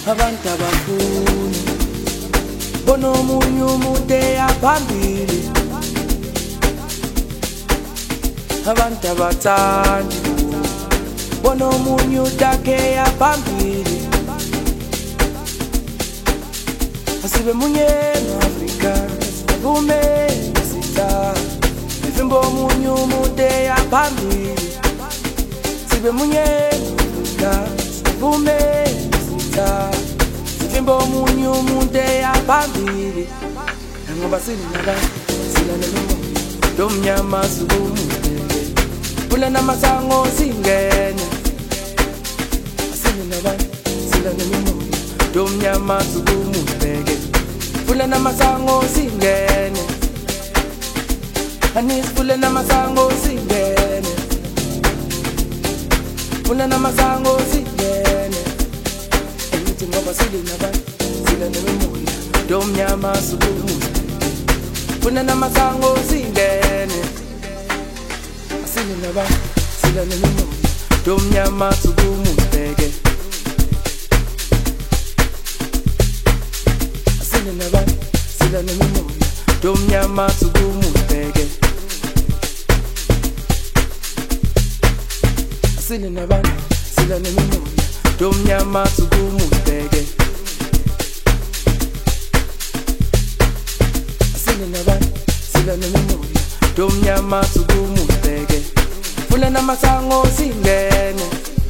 abantu abafuni bona omunye umuntu eyaphambili, abantu abathandi bona omunye utakhe eyaphambili. Asibe munye Afrika sivume sita sivimbo omunye umuntu eyaphambili. Sibe munye Afrika sivume sita sivimbo omunye umuntu eyaphambili. Ngoba sila nemimoya domnyama sukumubheke pula namasango singene. Sila nemimoya domnyama sukumubheke pula namasango singene. Anis pula namasango singene, pula namasango singene. Engithi ngoba sila nemimoya domnyama sukumubheke pula namasango singene. Sila nemimoya domnyama sukumubheke sila nemimoya domnyama sukumubheke sila nemimoya domnyama sukumubheke sila nemimoya domnyama sukumubheke pula namasango singene.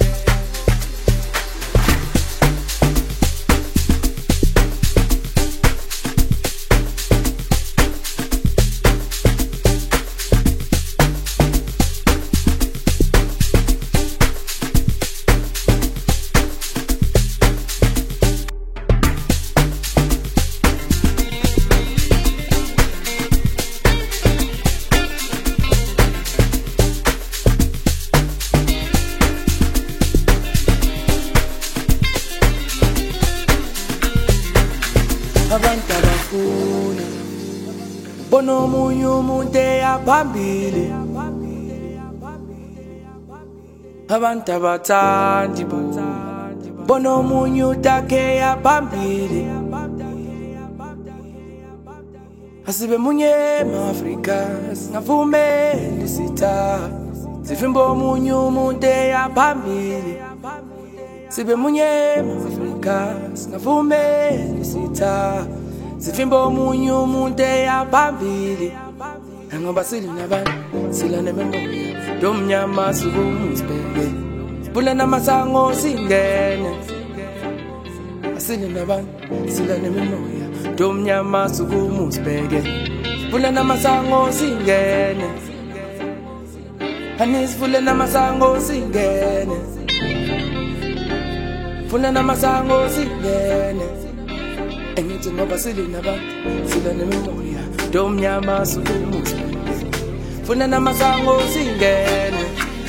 Abantu abafuni bona omunye umuntu eyaphambili, abantu abathandi bona omunye utakhe eyaphambili. Asibe munye Afrika singavumeli sita sivimbo omunye umuntu eyaphambili. Sibe munye Afrika singavumeli sita sivimbo omunye umuntu eyaphambili. Ngoba sila nemimoya domnyama sukumubheke pula namasango singene. Sila nemimoya domnyama sukumubheke pula namasango singene. Anis pula namasango singene, pula namasango singene. Engithi ngoba sila nemimoya domnyama sukumubheke pula namasango singene.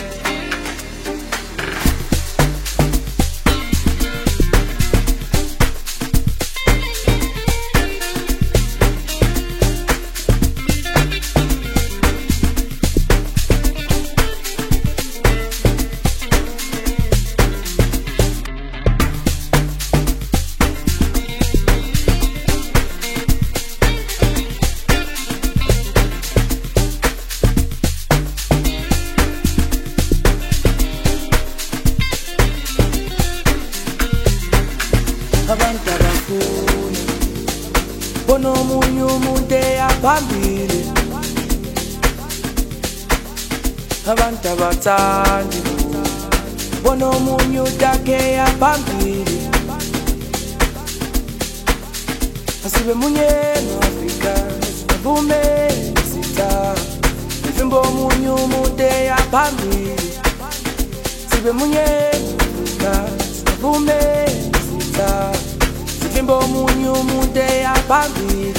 Abantu abafuni bona omunye umuntu eyaphambili, abantu abathandi bona omunye utakhe eyaphambili. Asibe munye Afrika singavumeli sita sivimbo omunye umuntu eyaphambili. Sibe munye Afrika singavumeli sita sivimbo omunye umuntu eyaphambili.